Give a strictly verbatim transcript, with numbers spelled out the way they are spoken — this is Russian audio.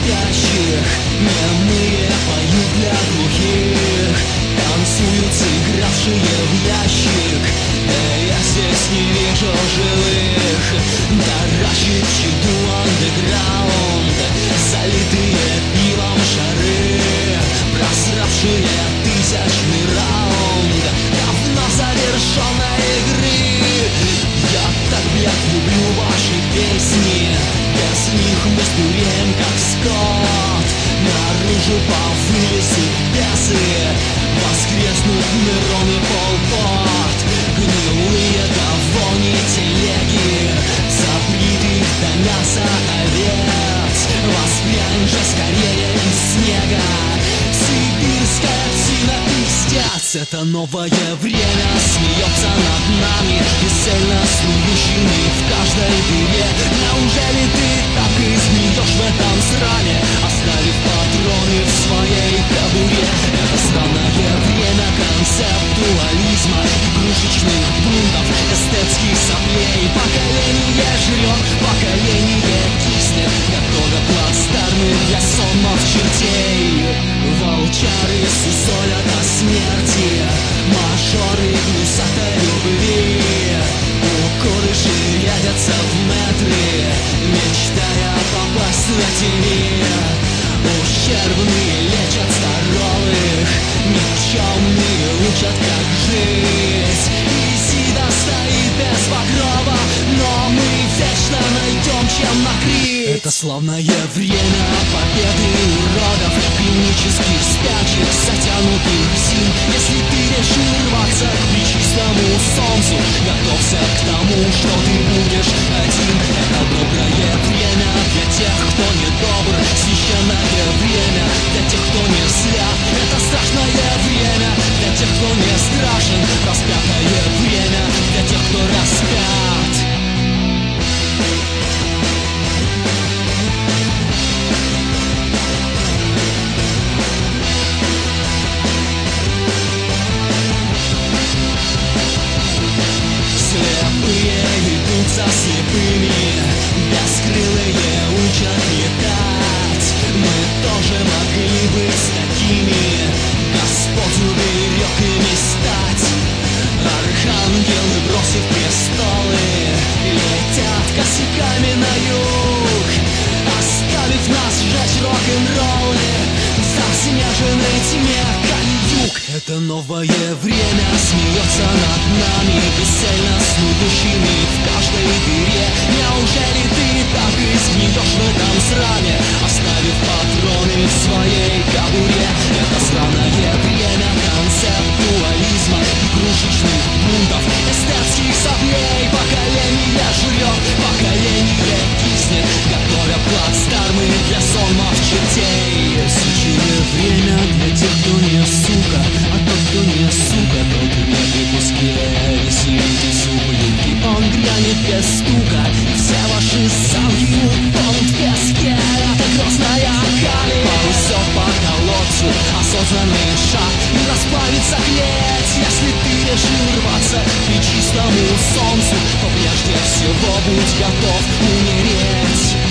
спящих, немые поют для глухих, танцуют сыгравшие в ящик. Да я здесь не вижу живых, таращит чеду андеграунд, залитые пивом шары, просравшие тысячный раунд давно завершенной игры. Я так, блядь, люблю ваши песни, без них мы сдуреем как скот. Наружу повылезут бесы, воскреснут Нерон и Пол Пот. Гнилые до вони телеги, забритых до мяса овец, воспрянь же скорее из снега, сибирская псина пиздец. Это новое время смеется над нами, бесцельно снующими в каждой дыре. Неужели ты так и сгниешь в этом сраме, оставив патроны в своей кобуре? Это странное время концептуализма, игрушечных бунтов, эстетских соплей. Поколение жрет, поколение киснет, готовя плацдармы для сонмов чертей. Волчары сусолят о смерти, мажоры гнусат о любви, укорыши рядятся в метры, мечтая попасть на ТВ. Ущербные лечат здоровых, никчемные учат как жить. Исида стоит без покрова, но мы вечно найдем чем накрыть. Это славное время победы уродов, клинических спячих, затянутых зим. Если ты решил рваться к пречистому солнцу, готовься к тому, что ты будешь один. Это доброе время для тех, кто недобр, священное время для тех, кто не свят. Это страшное время для тех, кто не страшен, распятое время для тех, кто распят. Слепые идут за слепыми, бескрылые учат летать. Мы тоже могли быть такими, Господь уберег ими стать. Архангелы, бросив престолы, летят косяками на юг, оставив нас сжечь рок-н-роллы в заснеженной тьме Кали-юг. Это новое время смеется над нами, бесцельно снующими в каждой дыре. Неужели ты так и сгниешь в этом сраме, оставив патроны в своей кобуре? Это сраное время концептуализма, игрушечных бунтов, эстетских соплей. Поколение жрет, поколение киснет, готовя плацдармы для сонмов чертей. Сучье время для тех, кто не сука, а тот, кто не сука, тот не при пуске. Веселитесь, ублюдки, он грянет без стука, и все ваши замки утонут в песке. Это грозная Кали ползет по колодцу, осознанный шаг, и расплавится клеть. Если ты решил рваться к пречистому солнцу, то прежде всего будь готов умереть.